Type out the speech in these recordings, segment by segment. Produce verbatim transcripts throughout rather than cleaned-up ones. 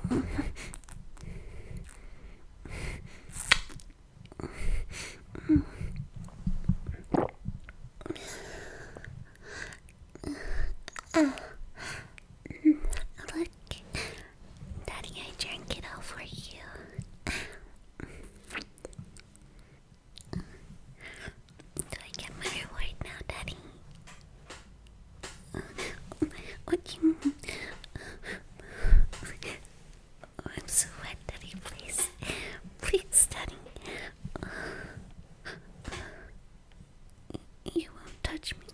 Look, Daddy, I drank it all for you. Do I get my reward now, Daddy? What do you mean? Oh, I'm so wet, Daddy, please. Please, Daddy. You won't touch me.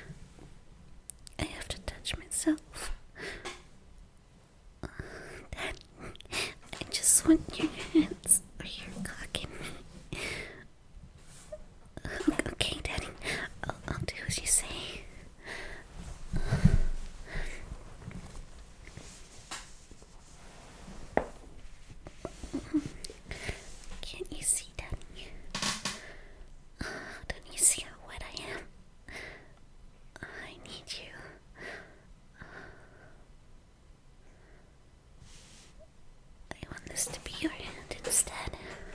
I have to touch myself. Daddy, I just want your hands or your cock in me. Okay, Daddy, I'll, I'll do as you say. Can't you see, Daddy? Don't you see how wet I am? I need you. I want this to be your hand instead.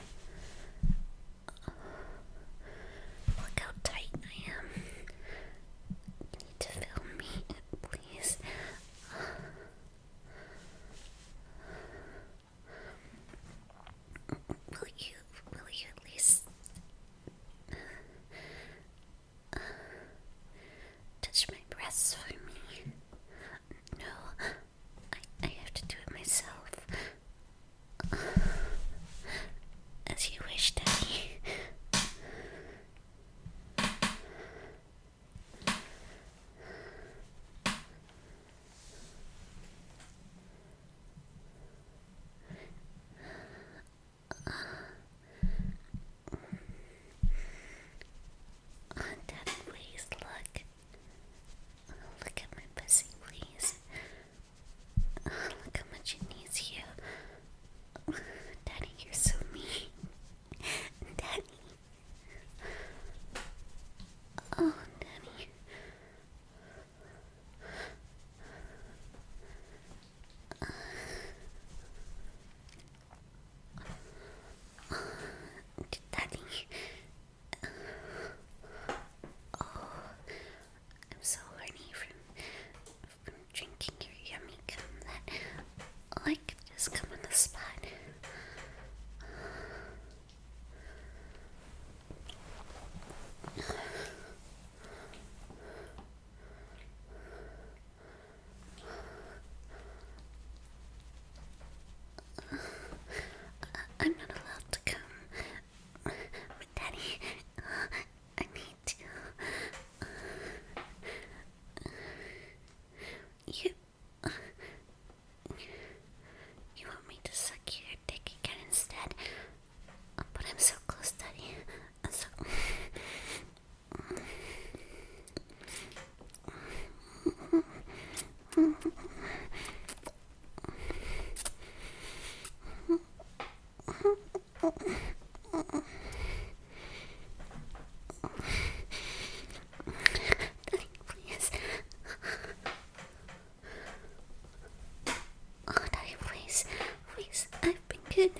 Look how tight I am. You need to feel me, please. Will you, will you at least touch my breasts for me? No, I, I have to do it myself. As you wish, Daddy. Oh, Daddy, please look. Look at my pussy, please. Look how much it needs you. Daddy, you're so mean. Daddy. Oh, Daddy. Daddy. Oh, I'm so horny from, from drinking your yummy cum that I could just come on the spot. I'm not allowed to come. But Daddy, I need to. You. You want me to suck your dick again instead? But I'm so close, Daddy. I'm so. Daddy, please. Oh, Daddy, please. Please. I've been good.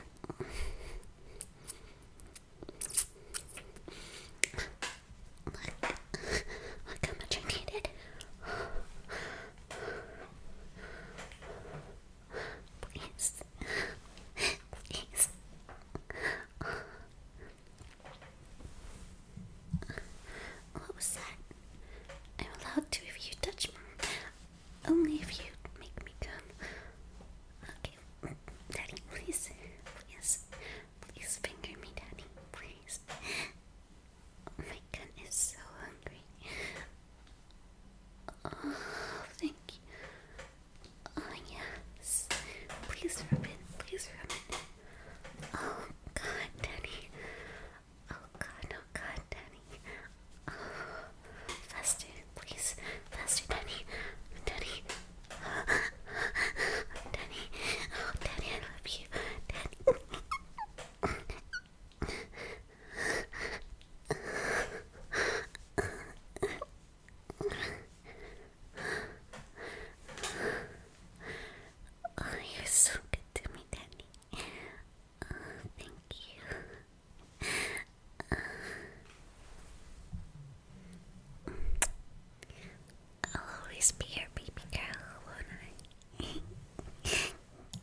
Look. Look how much I needed. Please. Please. What was that? I'm allowed to if you touch me. Only if you make me come. Okay. Daddy, please. Please. Please finger me, Daddy. Please. My gun is so hungry. Oh, thank you. Oh, yes. Please rub it. Please rub it. Oh, God, Daddy. Oh, God. Oh, God, Daddy. Oh, faster, please. Faster, Daddy. Daddy. Daddy. Oh, Daddy, I love you. Daddy. Oh, you're so